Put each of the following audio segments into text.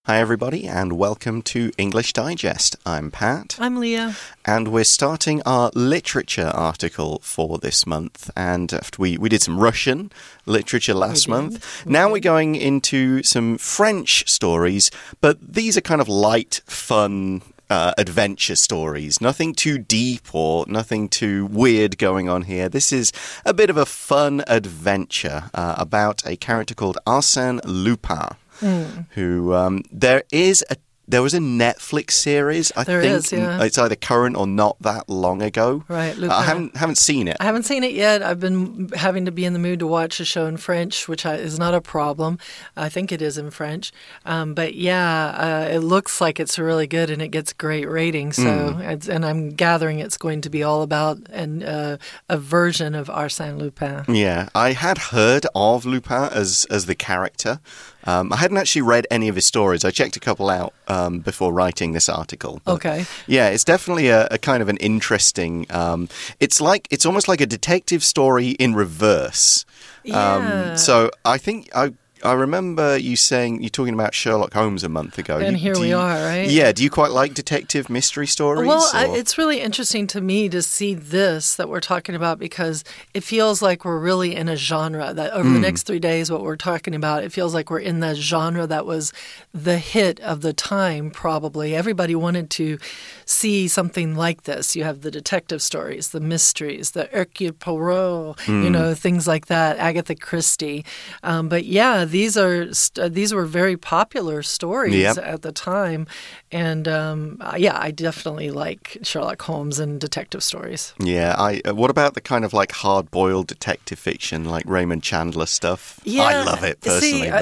Hi, everybody, and welcome to English Digest. I'm Pat. I'm Leah. And we're starting our literature article for this month. And after we did some Russian literature last month. Now we're going into some French stories, but these are kind of light, fun adventure stories. Nothing too deep or nothing too weird going on here. This is a bit of a fun adventure about a character called Arsène Lupin. Who there was a Netflix series, I think. There is, yeah. It's either current or not that long ago. Right. I haven't seen it. I haven't seen it yet. I've been having to be in the mood to watch a show in French, which is not a problem. I think it is in French. But yeah, it looks like it's really good and it gets great ratings. So, and I'm gathering it's going to be all about a version of Arsène Lupin. Yeah, I had heard of Lupin as the character. I hadn't actually read any of his stories. I checked a couple out before writing this article. Okay. Yeah, it's definitely a kind of an interesting... It's almost like a detective story in reverse. Yeah. So I think... I remember you talking about Sherlock Holmes a month ago. And here we are, right? Yeah. Do you quite like detective mystery stories? Well, it's really interesting to me to see this that we're talking about because it feels like we're really in a genre that over the next 3 days, what we're talking about, it feels like we're in the genre that was the hit of the time, probably. Everybody wanted to see something like this. You have the detective stories, the mysteries, the Hercule Poirot, things like that, Agatha Christie. But yeah, these were very popular stories at the time, and I definitely like Sherlock Holmes and detective stories. Yeah, what about the kind of like hard-boiled detective fiction, like Raymond Chandler stuff? Yeah, I love it personally. See,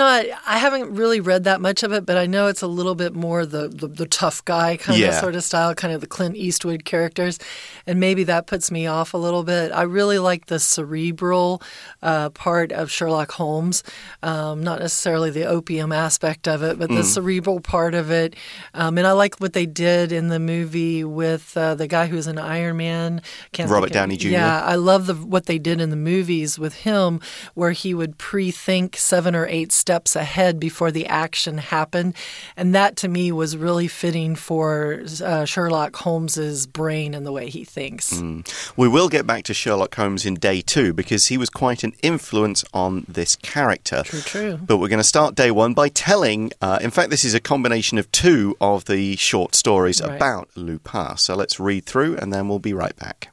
I haven't really read that much of it, but I know it's a little bit more the tough guy kind of sort of style, kind of the Clint Eastwood characters, and maybe that puts me off a little bit. I really like the cerebral part of Sherlock Holmes. Not necessarily the opium aspect of it, but the cerebral part of it. And I like what they did in the movie with the guy who's an Iron Man. Robert Downey Jr. Yeah, I love what they did in the movies with him, where he would pre-think 7 or 8 steps ahead before the action happened. And that, to me, was really fitting for Sherlock Holmes's brain and the way he thinks. We will get back to Sherlock Holmes in day 2 because he was quite an influence on this character. True. But we're going to start day 1 by telling, in fact, this is a combination of 2 of the short stories about Lupin. So let's read through and then we'll be right back.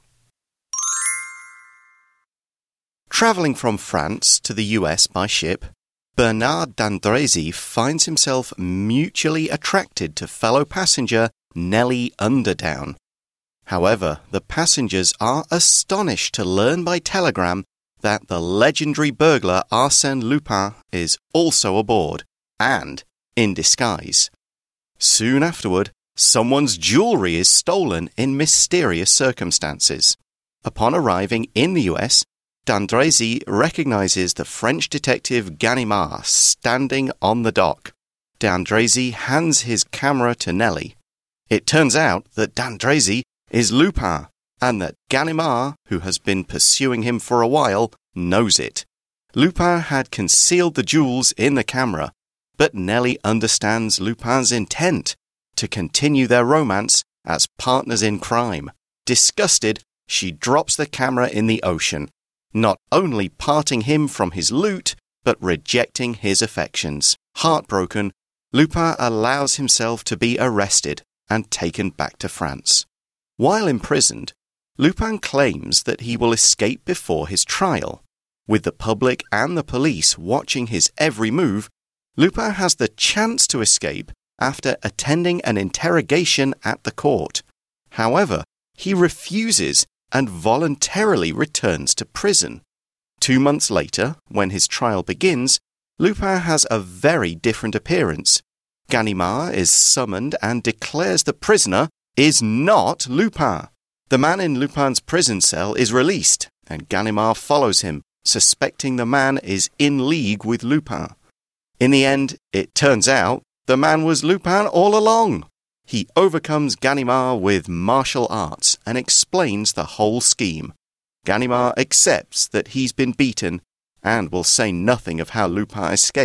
Travelling from France to the US by ship, Bernard d'Andrézy finds himself mutually attracted to fellow passenger Nellie Underdown. However, the passengers are astonished to learn by telegram that the legendary burglar Arsène Lupin is also aboard, and in disguise. Soon afterward, someone's jewellery is stolen in mysterious circumstances. Upon arriving in the US, d'Andrézy recognises the French detective Ganimard standing on the dock. D'Andrézy hands his camera to Nellie. It turns out that d'Andrézy is Lupin, and that Ganimard, who has been pursuing him for a while, knows it. Lupin had concealed the jewels in the camera, but Nellie understands Lupin's intent to continue their romance as partners in crime. Disgusted, she drops the camera in the ocean, not only parting him from his loot, but rejecting his affections. Heartbroken, Lupin allows himself to be arrested and taken back to France. While imprisoned, Lupin claims that he will escape before his trial. With the public and the police watching his every move, Lupin has the chance to escape after attending an interrogation at the court. However, he refuses and voluntarily returns to prison. 2 months later, when his trial begins, Lupin has a very different appearance. Ganimard is summoned and declares the prisoner is not Lupin. The man in Lupin's prison cell is released, and Ganimard follows him, suspecting the man is in league with Lupin. In the end, it turns out the man was Lupin all along. He overcomes Ganimard with martial arts and explains the whole scheme. Ganimard accepts that he's been beaten and will say nothing of how Lupin escaped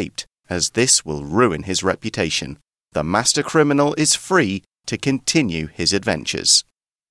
as this will ruin his reputation. The master criminal is free to continue his adventures.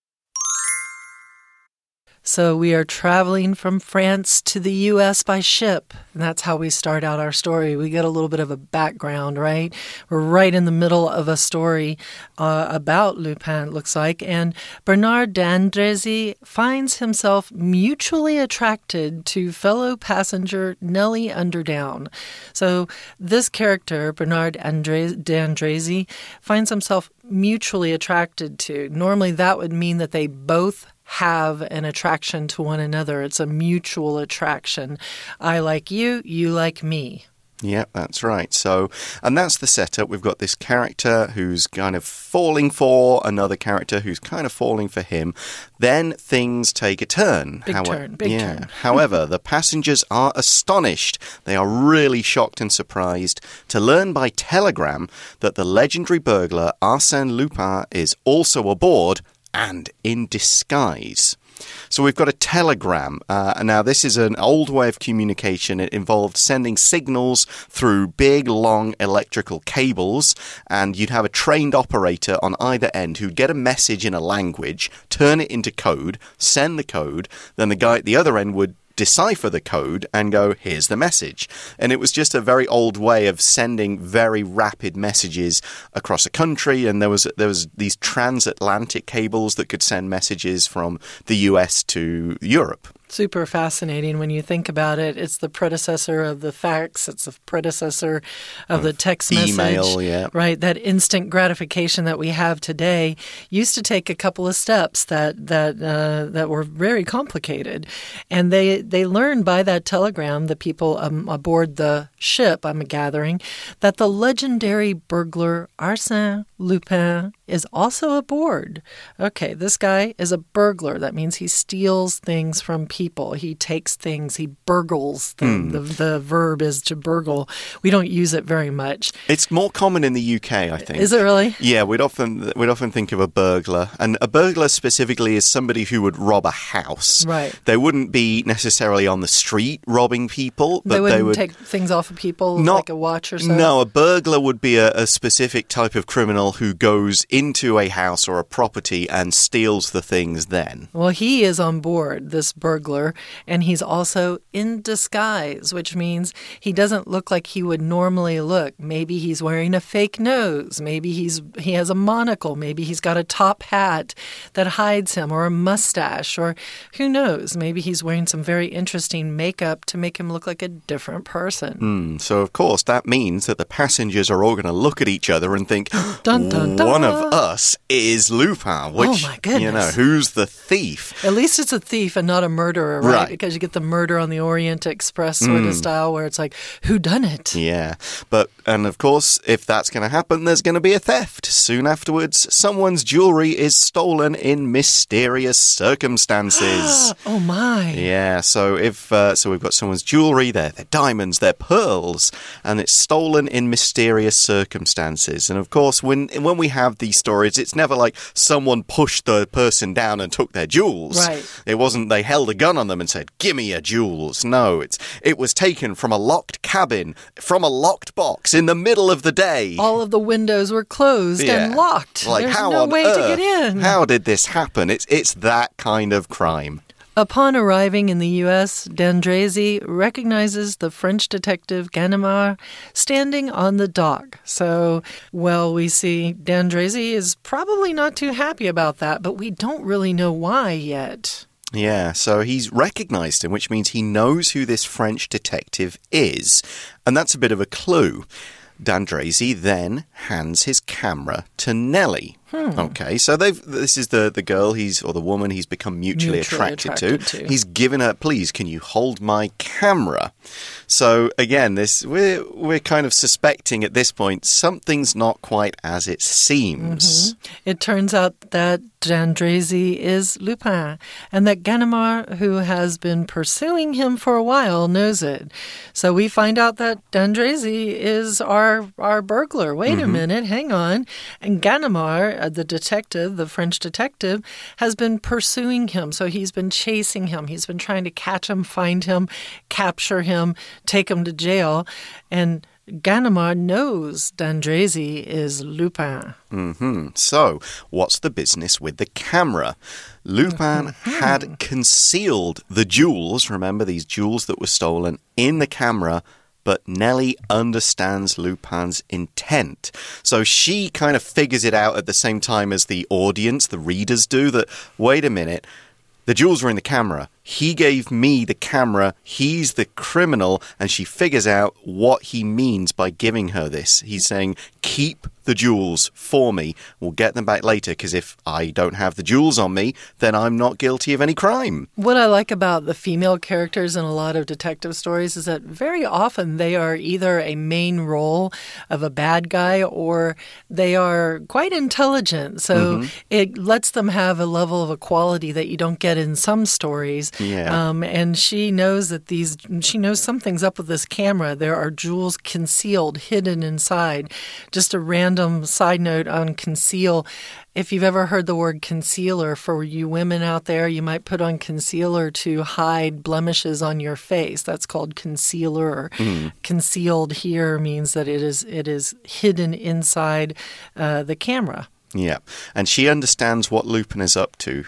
So we are traveling from France to the U.S. by ship. And that's how we start out our story. We get a little bit of a background, right? We're right in the middle of a story about Lupin, it looks like. And Bernard d'Andrézy finds himself mutually attracted to fellow passenger Nellie Underdown. So this character, Bernard d'Andrézy, finds himself mutually attracted to. Normally that would mean that they both have an attraction to one another. It's a mutual attraction. I like you, you like me. Yep, that's right. So, and that's the setup. We've got this character who's kind of falling for another character who's kind of falling for him. Then things take a turn. Big turn. However, the passengers are astonished. They are really shocked and surprised to learn by telegram that the legendary burglar Arsène Lupin is also aboard and in disguise. So we've got a telegram. Now, this is an old way of communication. It involved sending signals through big, long electrical cables, and you'd have a trained operator on either end who'd get a message in a language, turn it into code, send the code, then the guy at the other end would decipher the code and go, here's the message. And it was just a very old way of sending very rapid messages across a country, and there was these transatlantic cables that could send messages from the US to Europe. Super fascinating when you think about it. It's the predecessor of the fax. It's the predecessor of the text email, message. Yeah. Right? That instant gratification that we have today used to take a couple of steps that were very complicated. And they learned by that telegram, the people aboard the ship, I'm gathering, that the legendary burglar Arsène Lupin is also aboard. Okay, this guy is a burglar. That means he steals things from people. He takes things. He burgles. The verb is to burgle. We don't use it very much. It's more common in the UK, I think. Is it really? Yeah, we'd often think of a burglar. And a burglar specifically is somebody who would rob a house. Right. They wouldn't be necessarily on the street robbing people. But they would take things off of people, like a watch or so? No, a burglar would be a specific type of criminal who goes into a house or a property and steals the things then. Well, he is on board, this burglar, and he's also in disguise, which means he doesn't look like he would normally look. Maybe he's wearing a fake nose. Maybe he has a monocle. Maybe he's got a top hat that hides him, or a mustache, or who knows? Maybe he's wearing some very interesting makeup to make him look like a different person. So, of course, that means that the passengers are all going to look at each other and think, dun, dun, dun. One of us is Lupin, which, oh my goodness. Who's the thief? At least it's a thief and not a murderer, right? Because you get the Murder on the Orient Express sort of style where it's like, who done it? Yeah, and of course, if that's going to happen, there's going to be a theft. Soon afterwards, someone's jewelry is stolen in mysterious circumstances. Oh my. Yeah, so so we've got someone's jewelry, their diamonds, their pearls, and it's stolen in mysterious circumstances. And of course, when we have these stories, it's never like someone pushed the person down and took their jewels. Right. It wasn't they held a gun on them and said, "Give me your jewels." No, it was taken from a locked cabin, from a locked box in the middle of the day. All of the windows were closed and locked. Like, There's how no on way earth? to get in. How did this happen? It's that kind of crime. Upon arriving in the U.S., d'Andrézy recognizes the French detective Ganimard standing on the dock. So, we see d'Andrézy is probably not too happy about that, but we don't really know why yet. Yeah, so he's recognized him, which means he knows who this French detective is. And that's a bit of a clue. d'Andrézy then hands his camera to Nellie. Okay, so this is the girl or the woman he's become mutually attracted to. He's given her, please, can you hold my camera? So again, we're kind of suspecting at this point something's not quite as it seems. It turns out that d'Andrézy is Lupin, and that Ganimard, who has been pursuing him for a while, knows it. So we find out that d'Andrézy is our burglar. Wait a minute, hang on. And Ganimard, the French detective, has been pursuing him. So he's been chasing him. He's been trying to catch him, find him, capture him, take him to jail. And Ganimard knows D'Andresi is Lupin. So, what's the business with the camera? Lupin had concealed the jewels, remember these jewels that were stolen, in the camera, but Nellie understands Lupin's intent. So she kind of figures it out at the same time as the audience, the readers do, that, wait a minute, the jewels were in the camera. He gave me the camera. He's the criminal. And she figures out what he means by giving her this. He's saying, keep the jewels for me. We'll get them back later, because if I don't have the jewels on me, then I'm not guilty of any crime. What I like about the female characters in a lot of detective stories is that very often they are either a main role of a bad guy or they are quite intelligent. So it lets them have a level of equality that you don't get in some stories. Yeah. And she knows that she knows something's up with this camera. There are jewels concealed, hidden inside. Just a random side note on conceal. If you've ever heard the word concealer, for you women out there, you might put on concealer to hide blemishes on your face. That's called concealer. Concealed here means that it is hidden inside the camera. Yeah. And she understands what Lupin is up to.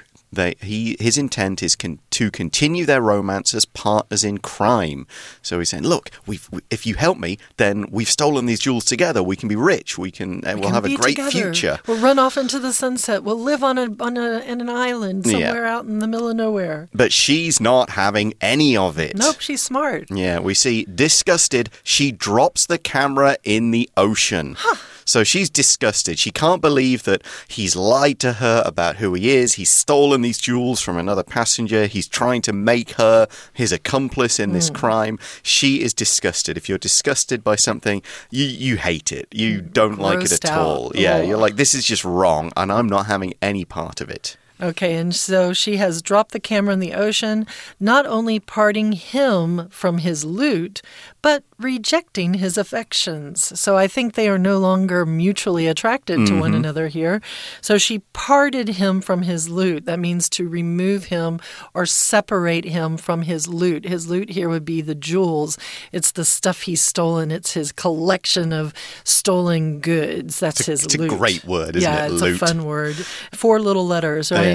His intent is to continue their romance as partners in crime. So he's saying, look, if you help me, then we've stolen these jewels together. We can be rich. We'll have a great future. We'll run off into the sunset. We'll live on an island somewhere out in the middle of nowhere. But she's not having any of it. Nope, she's smart. Yeah, we see, disgusted, she drops the camera in the ocean. So she's disgusted. She can't believe that he's lied to her about who he is. He's stolen these jewels from another passenger. He's trying to make her his accomplice in this crime. She is disgusted. If you're disgusted by something, you hate it. You don't like it at all. Yeah, you're like, this is just wrong, and I'm not having any part of it. Okay, and so she has dropped the camera in the ocean, not only parting him from his loot, but rejecting his affections. So I think they are no longer mutually attracted to one another here. So she parted him from his loot. That means to remove him or separate him from his loot. His loot here would be the jewels. It's the stuff he's stolen. It's his collection of stolen goods. That's his loot. It's a great word, isn't it? Yeah, it's loot. A fun word. 4 little letters, right?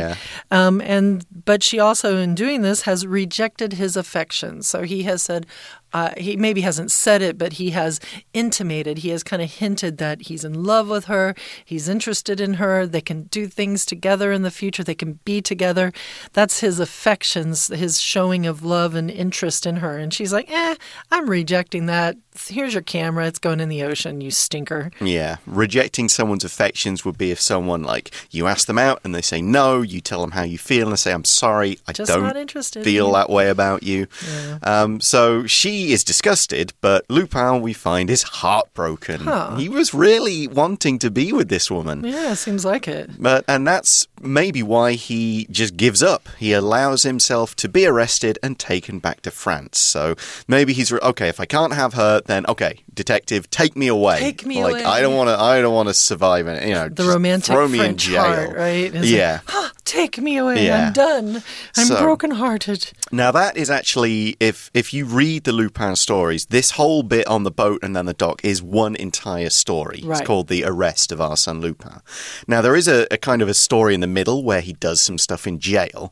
Yeah. But she also, in doing this, has rejected his affections. So he has said, he maybe hasn't said it, but he has intimated, he has kind of hinted that he's in love with her, he's interested in her, they can do things together in the future, they can be together. That's his affections, his showing of love and interest in her. And she's like, I'm rejecting that. Here's your camera, it's going in the ocean, you stinker. Yeah, rejecting someone's affections would be if someone, like, you ask them out and they say no, you tell them how you feel and they say, I'm sorry, I Just don't not interested feel that way about you. Yeah. So she is disgusted, but Lupin, we find, is heartbroken. He was really wanting to be with this woman. Yeah, seems like it. And that's maybe why he just gives up. He allows himself to be arrested and taken back to France. So maybe he's okay, if I can't have her, then okay, detective, take me away. Take me away. I don't want to survive it. The romantic throw me French in jail. heart, right? Yeah. Like, take me away. Yeah. I'm done. I'm brokenhearted. Now that is actually, if you read the Lupin stories, this whole bit on the boat and then the dock is one entire story. Right. It's called The Arrest of Arsène Lupin. Now there is a kind of a story in the middle where he does some stuff in jail.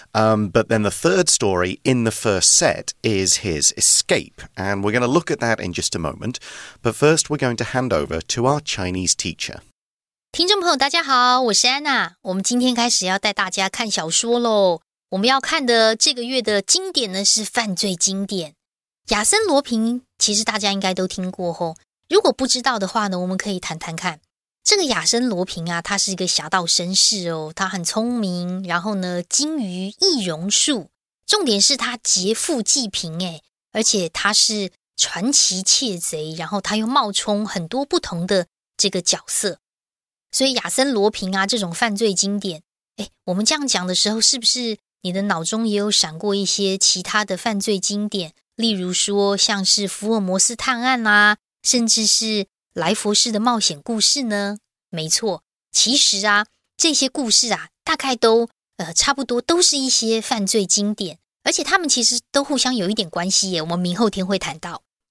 But then the third story in the first set is his escape. And we're going to look at that in just a moment. But first we're going to hand over to our Chinese teacher. 听众朋友大家好，我是安娜。我们今天开始要带大家看小说咯。我们要看的这个月的经典呢是犯罪经典。亚森罗平其实大家应该都听过吼。如果不知道的话呢，我们可以谈谈看。这个亚森罗平啊，他是一个侠盗绅士哦，他很聪明，然后呢精于易容术，重点是他劫富济贫诶，而且他是传奇窃贼，然后他又冒充很多不同的这个角色。所以亚森罗平啊这种犯罪经典，我们这样讲的时候，是不是你的脑中也有闪过一些其他的犯罪经典，例如说像是福尔摩斯探案啊，甚至是莱佛士的冒险故事呢？没错，其实啊这些故事啊大概都差不多都是一些犯罪经典，而且他们其实都互相有一点关系耶，我们明后天会谈到。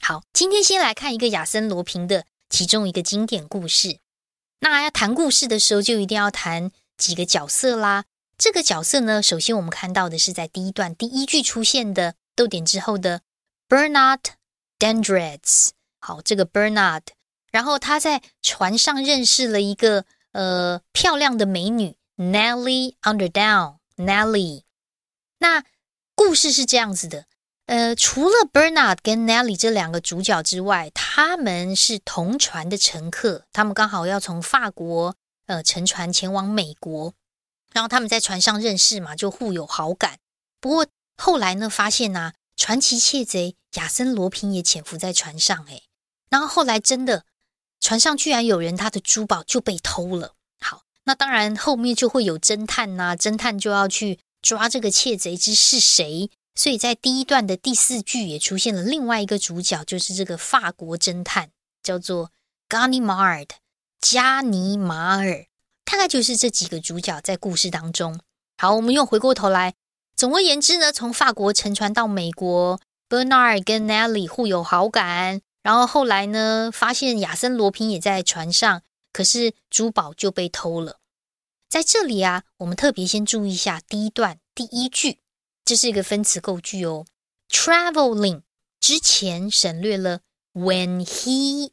好，今天先来看一个亚森罗平的其中一个经典故事。那要谈故事的时候，就一定要谈几个角色啦。这个角色呢，首先我们看到的是在第一段第一句出现的逗点之后的 Bernard Dandridge。 好，这个 Bernard， 然后他在船上认识了一个漂亮的美女 Nellie Underdown。 Nellie， 那故事是这样子的，除了 Bernard 跟 Nellie 这两个主角之外，他们是同船的乘客，他们刚好要从法国乘船前往美国，然后他们在船上认识嘛，就互有好感。不过后来呢，发现啊，传奇窃贼亚森罗平也潜伏在船上然后后来真的船上居然有人他的珠宝就被偷了。好，那当然后面就会有侦探啊，侦探就要去抓这个窃贼之是谁，所以在第一段的第4句也出现了另外一个主角，就是这个法国侦探，叫做 Ganimard， 加尼马尔，大概就是这几个主角在故事当中。好，我们又回过头来，总而言之呢，从法国乘船到美国， Bernard 跟 Nellie 互有好感，然后后来呢，发现亚森罗平也在船上，可是珠宝就被偷了。在这里啊，我们特别先注意一下第一段第1句，这是一个分词构句哦。 Traveling 之前省略了 when he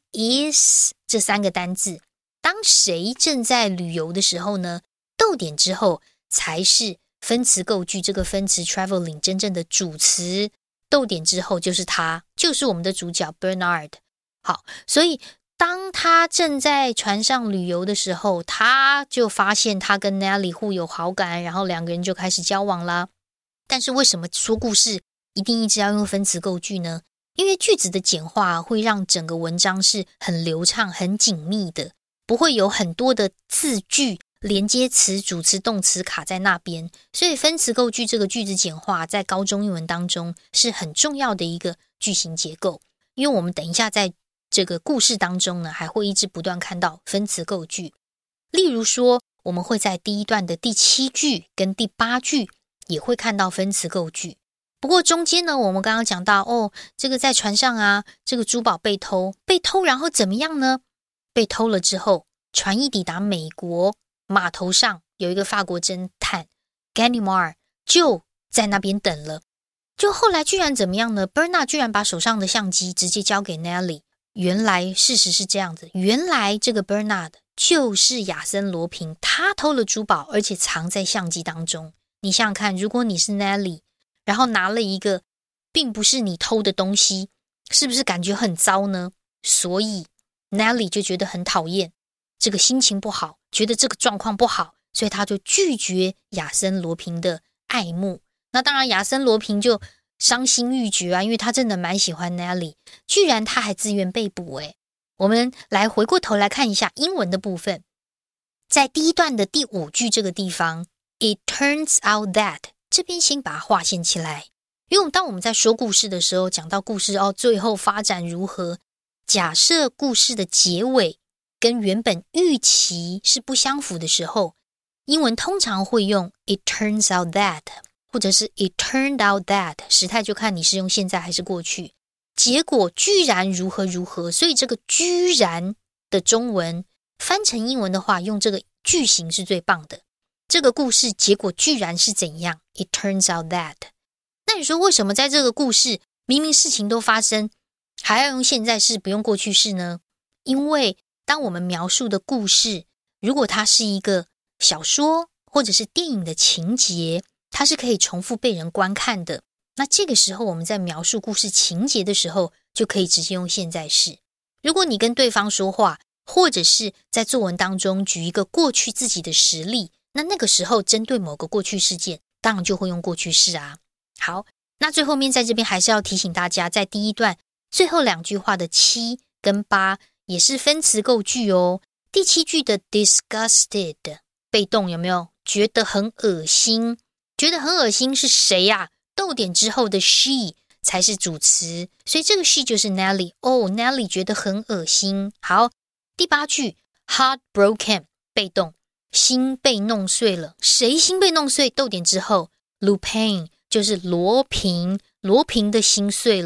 is 这3个单字，当谁正在旅游的时候呢，逗点之后才是分词构句这个分词 traveling 真正的主词，逗点之后就是他，就是我们的主角 Bernard。 好，所以当他正在船上旅游的时候，他就发现他跟 Nellie 互有好感，然后2个人就开始交往啦。但是为什么说故事一定一直要用分词构句呢？因为句子的简化会让整个文章是很流畅很紧密的，不会有很多的字句连接词主词动词卡在那边，所以分词构句这个句子简化在高中英文当中是很重要的一个句型结构。因为我们等一下在这个故事当中呢，还会一直不断看到分词构句。例如说，我们会在第一段的第7句跟第8句也会看到分词构句。不过中间呢，我们刚刚讲到这个在船上啊，这个珠宝被偷，然后怎么样呢？被偷了之后，船一抵达美国，码头上有一个法国侦探 Ganimard 就在那边等了。就后来居然怎么样呢？ Bernard 居然把手上的相机直接交给 Nellie。 原来事实是这样子，原来这个 Bernard 就是亚森罗平，他偷了珠宝，而且藏在相机当中。你想想看，如果你是 Nellie， 然后拿了一个并不是你偷的东西，是不是感觉很糟呢？所以 Nellie 就觉得很讨厌，这个心情不好，觉得这个状况不好，所以他就拒绝亚森罗平的爱慕。那当然亚森罗平就伤心欲绝啊，因为他真的蛮喜欢 Nellie， 居然他还自愿被捕我们来回过头来看一下英文的部分，在第一段的第5句这个地方 It turns out that 这边先把它划线起来，因为当我们在说故事的时候，讲到故事最后发展如何，假设故事的结尾跟原本预期是不相符的时候，英文通常会用 It turns out that， 或者是 It turned out that， 时态就看你是用现在还是过去。结果居然如何如何，所以这个居然的中文翻成英文的话，用这个句型是最棒的。这个故事结果居然是怎样？ It turns out that。 那你说为什么在这个故事明明事情都发生，还要用现在式不用过去式呢？因为当我们描述的故事，如果它是一个小说或者是电影的情节，它是可以重复被人观看的，那这个时候我们在描述故事情节的时候，就可以直接用现在式。如果你跟对方说话，或者是在作文当中举一个过去自己的实例，那个时候针对某个过去事件，当然就会用过去式啊。好，那最后面在这边还是要提醒大家，在第一段最后2句话的7跟8也是分词构句哦。第7句的 disgusted 被动有没有？觉得很恶心，觉得很恶心是谁呀？逗点之后的 she 才是主词，所以这个 she 就是 Nellie。 Nellie 觉得很恶心。好，第8句 heartbroken 被动，心被弄碎了，谁心被弄碎？逗点之后 Lupin 就是罗平，罗平的心碎了，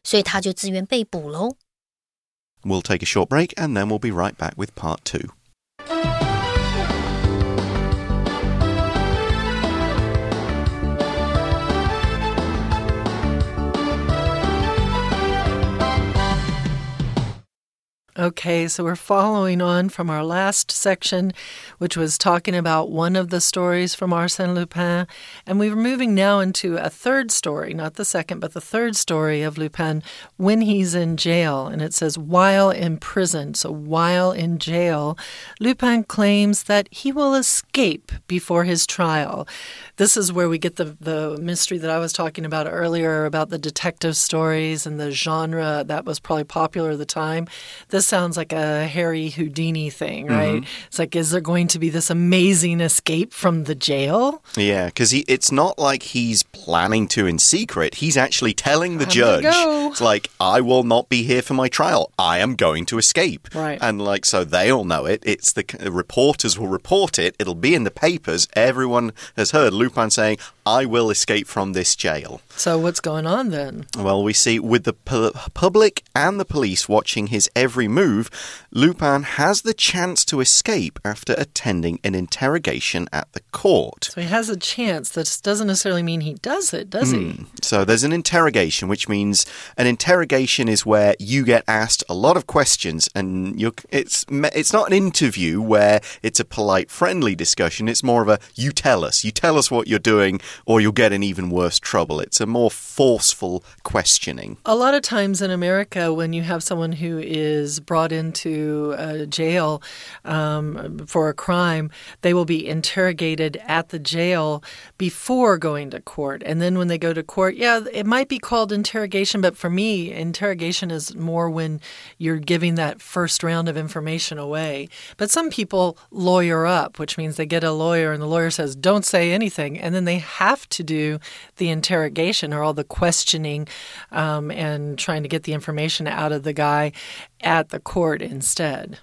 所以他就自愿被捕喽。 We'll take a short break and then we'll be right back with part 2. Okay, so we're following on from our last section, which was talking about one of the stories from Arsène Lupin. And we're moving now into a third story, not the second, but the third story of Lupin when he's in jail. And it says, while in prison. So while in jail, Lupin claims that he will escape before his trial. This is where we get the mystery that I was talking about earlier about the detective stories and the genre that was probably popular at the time. This sounds like a Harry Houdini thing, right? It's like, is there going to be this amazing escape from the jail? Yeah, because it's not like he's planning to in secret. He's actually telling the judge, it's like, I will not be here for my trial. I am going to escape. Right. And like, so they all know it. It's the reporters will report it. It'll be in the papers. Everyone has heard Lupin saying, I will escape from this jail. So what's going on then? Well, we see with the public and the police watching his every move, Lupin has the chance to escape after attending an interrogation at the court. So he has a chance. That doesn't necessarily mean he does it, does he? So there's an interrogation, which means an interrogation is where you get asked a lot of questions, and it's not an interview where it's a polite, friendly discussion. It's more of a, you tell us what you're doing, or you'll get in even worse trouble. It's a more forceful questioning. A lot of times in America, when you have someone who is brought into a jail for a crime, they will be interrogated at the jail before going to court. And then when they go to court, yeah, it might be called interrogation, but for me, interrogation is more when you're giving that first round of information away. But some people lawyer up, which means they get a lawyer and the lawyer says, don't say anything. And then they have to do the interrogation or all the questioning and trying to get the information out of the guy at the court instead.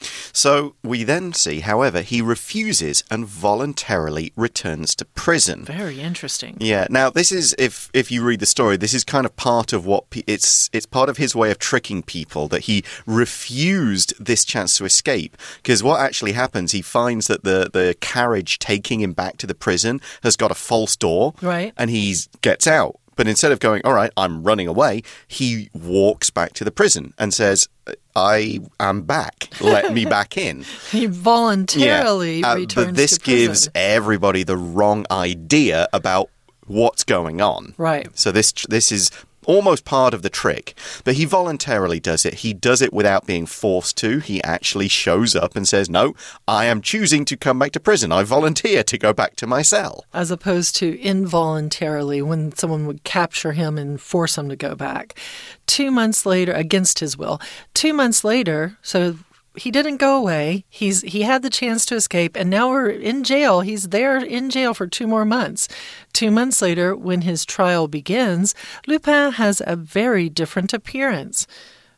So we then see, however, he refuses and voluntarily returns to prison. Very interesting. Yeah. Now, this is, if you read the story, this is kind of part of what it's part of his way of tricking people, that he refused this chance to escape. Because what actually happens, he finds that the carriage taking him back to the prison has got a false door. Right. And he gets out. But instead of going, all right, I'm running away, he walks back to the prison and says, I am back. Let me back in. He voluntarily returns to prison. But this gives everybody the wrong idea about what's going on. Right. So this is almost part of the trick. But he voluntarily does it. He does it without being forced to. He actually shows up and says, no, I am choosing to come back to prison. I volunteer to go back to my cell. As opposed to involuntarily when someone would capture him and force him to go back. 2 months later, against his will, 2 months later, so he didn't go away. He had the chance to escape, and now we're in jail. He's there in jail for 2 more months. 2 months later, when his trial begins, Lupin has a very different appearance.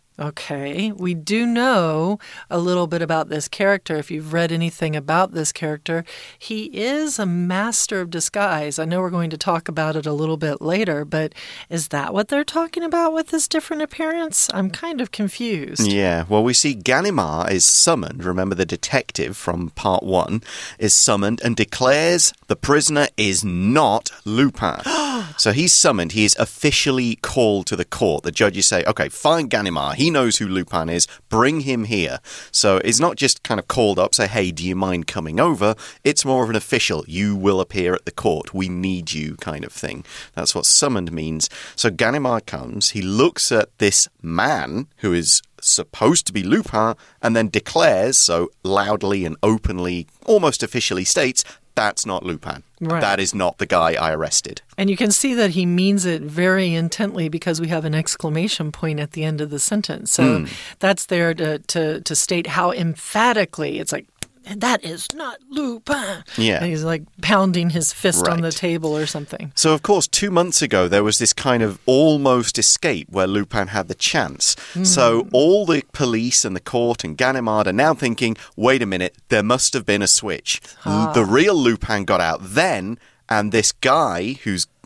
Okay, we do know a little bit about this character. If you've read anything about this character, he is a master of disguise. I know we're going to talk about it a little bit later, but is that what they're talking about with this different appearance? I'm kind of confused. Yeah, well, we see Ganimard is summoned. Remember, the detective from part 1 is summoned and declares the prisoner is not Lupin. So he's summoned. He is officially called to the court. The judges say, okay, find Ganimard. He knows who Lupin is. Bring him here. So it's not just kind of called up, say, hey, do you mind coming over? It's more of an official. You will appear at the court. We need you kind of thing. That's what summoned means. So Ganimard comes. He looks at this man who is supposed to be Lupin and then declares, so loudly and openly, almost officially states, that's not Lupin. Right. That is not the guy I arrested. And you can see that he means it very intently because we have an exclamation point at the end of the sentence. So that's there to state how emphatically it's like, that is not Lupin. Yeah. And he's like pounding his fist on the table or something. So, of course, 2 months ago, there was this kind of almost escape where Lupin had the chance. So all the police and the court and Ganimard are now thinking, wait a minute, there must have been a switch. The real Lupin got out then, and this guy who's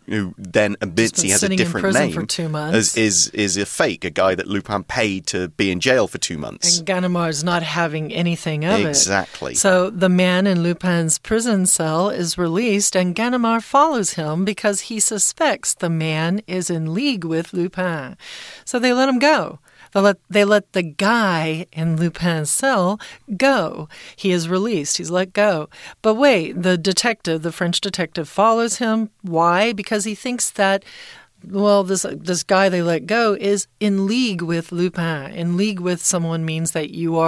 who then admits he has a different name, for 2 months. is a fake, a guy that Lupin paid to be in jail for 2 months. And Ganimard's not having anything of it. Exactly. So the man in Lupin's prison cell is released, and Ganimard follows him because he suspects the man is in league with Lupin. So they let him go. They let the guy in Lupin's cell go. He is released. He's let go. But wait, the French detective follows him. Why? Because he thinks that, well, this guy they let go is in league with Lupin. In league with someone means that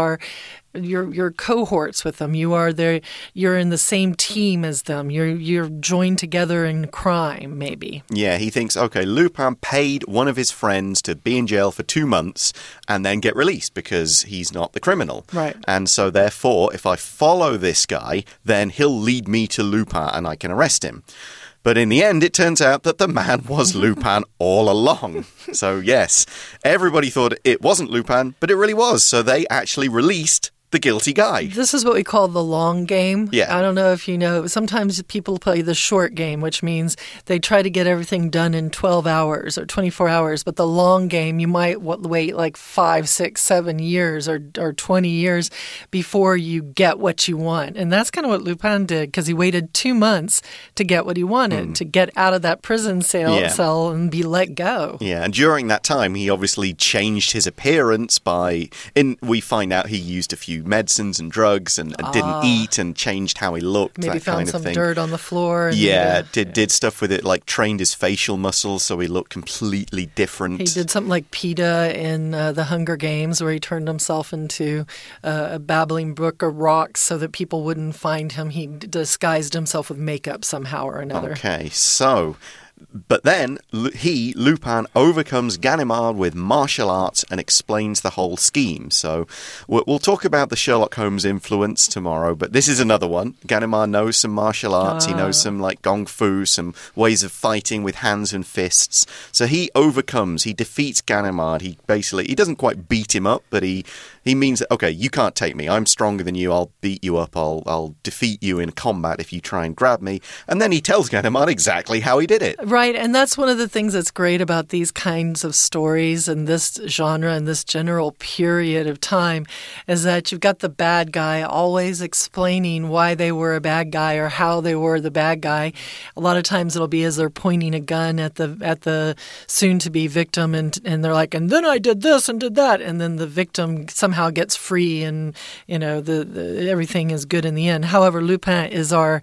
you're cohorts with them. You're in the same team as them. You're joined together in crime, maybe. Yeah, he thinks, okay, Lupin paid one of his friends to be in jail for 2 months and then get released because he's not the criminal. Right. And so therefore, if I follow this guy, then he'll lead me to Lupin and I can arrest him. But in the end, it turns out that the man was Lupin all along. So yes, everybody thought it wasn't Lupin, but it really was. So they actually released the guilty guy. This is what we call the long game. Yeah. I don't know if you know. Sometimes people play the short game, which means they try to get everything done in 12 hours or 24 hours. But the long game, you might wait like 5, 6, 7 years or 20 years before you get what you want. And that's kind of what Lupin did, because he waited 2 months to get what he wanted, to get out of that prison cell and be let go. Yeah, and during that time, he obviously changed his appearance we find out he used a few medicines and drugs and didn't eat and changed how he looked. Maybe that found kind of some thing. dirt on the floor. And did stuff with it, like trained his facial muscles so he looked completely different. He did something like PETA in the Hunger Games, where he turned himself into a babbling brook of rocks so that people wouldn't find him. He disguised himself with makeup somehow or another. Okay, so... But then Lupin, overcomes Ganimard with martial arts and explains the whole scheme. So we'll talk about the Sherlock Holmes influence tomorrow, but this is another one. Ganimard knows some martial arts. He knows some like Gong Fu, some ways of fighting with hands and fists. So he defeats Ganimard. He doesn't quite beat him up, but he means that, okay, you can't take me. I'm stronger than you. I'll beat you up. I'll defeat you in combat if you try and grab me. And then he tells Ganimard exactly how he did it. Right, and that's one of the things that's great about these kinds of stories and this genre and this general period of time, is that you've got the bad guy always explaining why they were a bad guy or how they were the bad guy. A lot of times it'll be as they're pointing a gun at the soon-to-be victim, and they're like, and then I did this and did that, and then the victim somehow gets free, and the everything is good in the end. However, Lupin is our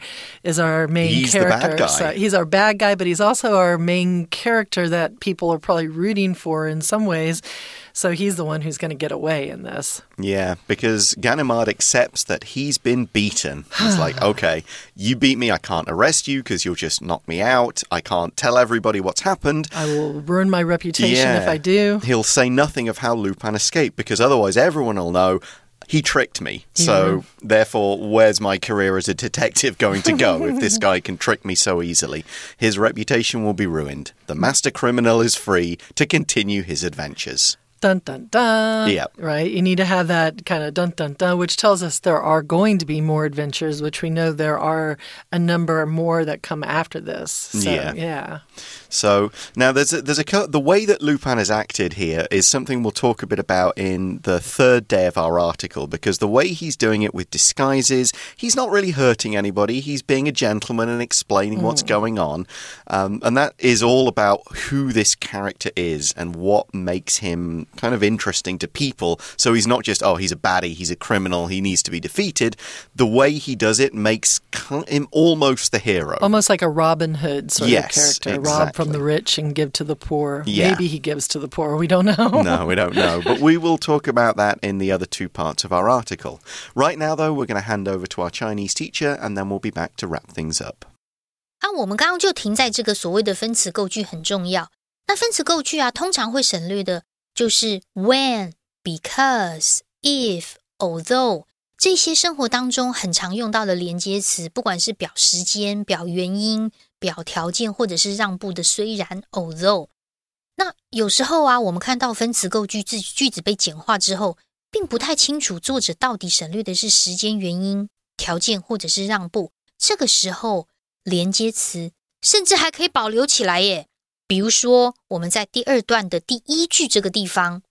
main character. The bad guy. So he's our bad guy, but he's also our main character that people are probably rooting for in some ways. So he's the one who's going to get away in this. Yeah, because Ganimard accepts that he's been beaten. He's like, okay, you beat me. I can't arrest you because you'll just knock me out. I can't tell everybody what's happened. I will ruin my reputation if I do. He'll say nothing of how Lupin escaped, because otherwise everyone will know he tricked me. So therefore, where's my career as a detective going to go if this guy can trick me so easily? His reputation will be ruined. The master criminal is free to continue his adventures. Dun, dun, dun. Yeah. Right? You need to have that kind of dun, dun, dun, which tells us there are going to be more adventures, which we know there are a number more that come after this. So, yeah. So now the way that Lupin has acted here is something we'll talk a bit about in the third day of our article, because the way he's doing it with disguises, he's not really hurting anybody. He's being a gentleman and explaining what's going on. And that is all about who this character is and what makes him kind of interesting to people. So he's not just, he's a baddie, he's a criminal, he needs to be defeated. The way he does it makes him almost the hero. Almost like a Robin Hood sort of character. Exactly. Rob from the rich and give to the poor. Yeah. Maybe he gives to the poor. We don't know. No, we don't know. But we will talk about that in the other two parts of our article. Right now, though, we're going to hand over to our Chinese teacher, and then we'll be back to wrap things up. 我们刚刚就停在这个所谓的分词构句很重要。那分词构句啊，通常会省略的就是 when, because, if, although 这些生活当中很常用到的连接词，不管是表时间、表原因、表条件，或者是让步的虽然 although。那有时候啊，我们看到分词构句句子被简化之后，并不太清楚作者到底省略的是时间、原因、条件或者是让步。这个时候连接词甚至还可以保留起来耶。比如说我们在第2段的第1句这个地方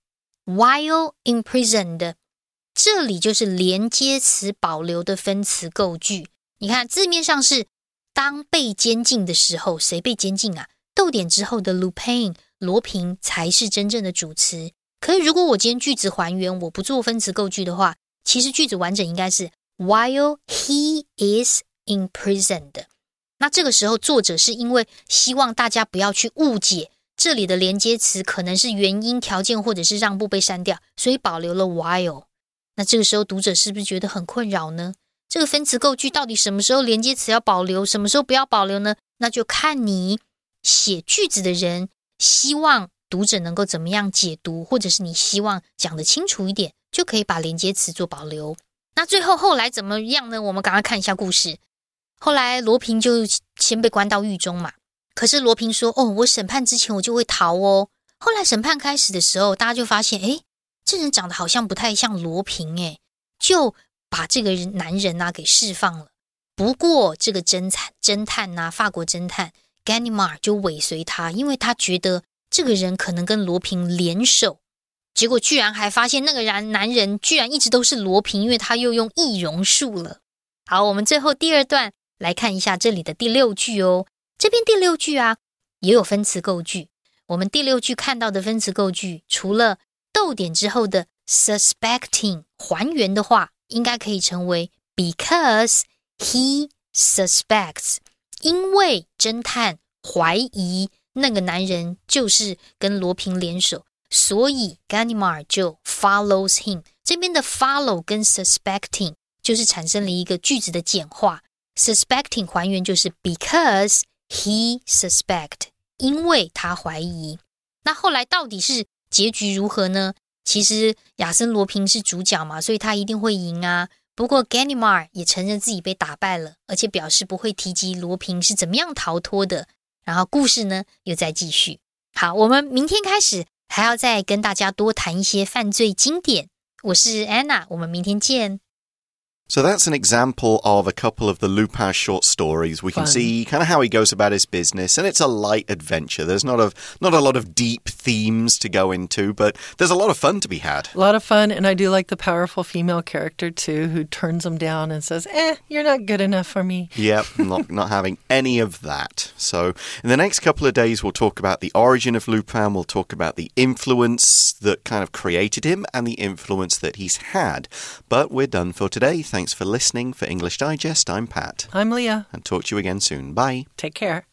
while imprisoned， 这里就是连接词保留的分词构句。你看字面上是当被监禁的时候，谁被监禁啊？逗点之后的 Lupin 罗平才是真正的主词。可是如果我今天句子还原，我不做分词构句的话，其实句子完整应该是 while he is imprisoned。 那这个时候作者是因为希望大家不要去误解这里的连接词可能是原因、条件或者是让步被删掉，所以保留了 while。 那这个时候读者是不是觉得很困扰呢？这个分词构句到底什么时候连接词要保留，什么时候不要保留呢？那就看你写句子的人希望读者能够怎么样解读，或者是你希望讲得清楚一点，就可以把连接词做保留。那最后后来怎么样呢？我们赶快看一下故事。后来罗平就先被关到狱中嘛，可是罗平说我审判之前我就会逃哦。后来审判开始的时候，大家就发现这人长得好像不太像罗平就把这个男人给释放了。不过这个侦探法国侦探 Ganimard 就尾随他，因为他觉得这个人可能跟罗平联手，结果居然还发现那个男人居然一直都是罗平，因为他又用易容术了。好，我们最后第2段来看一下这里的第6句哦。这边第6句也有分词构句。我们第6句看到的分词构句，除了逗点之后的 suspecting 还原的话，应该可以成为 because he suspects， 因为侦探怀疑那个男人就是跟罗平联手，所以 Ganimard 就 follows him。 这边的 follow 跟 suspecting 就是产生了一个句子的简化， suspecting 还原就是 because he suspect， 因为他怀疑。那后来到底是结局如何呢？其实亚森罗平是主角嘛，所以他一定会赢啊。不过 Ganimard 也承认自己被打败了，而且表示不会提及罗平是怎么样逃脱的。然后故事呢又再继续。好，我们明天开始还要再跟大家多谈一些犯罪经典。我是 Anna， 我们明天见。 So that's an example of a couple of the Lupin short stories. We can see kind of how he goes about his business, and it's a light adventure. There's not a lot of deep themes to go into, but there's a lot of fun to be had. A lot of fun, and I do like the powerful female character, too, who turns him down and says, you're not good enough for me. Yep, not having any of that. So in the next couple of days, we'll talk about the origin of Lupin. We'll talk about the influence that kind of created him and the influence that he's had. But we're done for today. Thanks for listening. For English Digest, I'm Pat. I'm Leah. And talk to you again soon. Bye. Take care.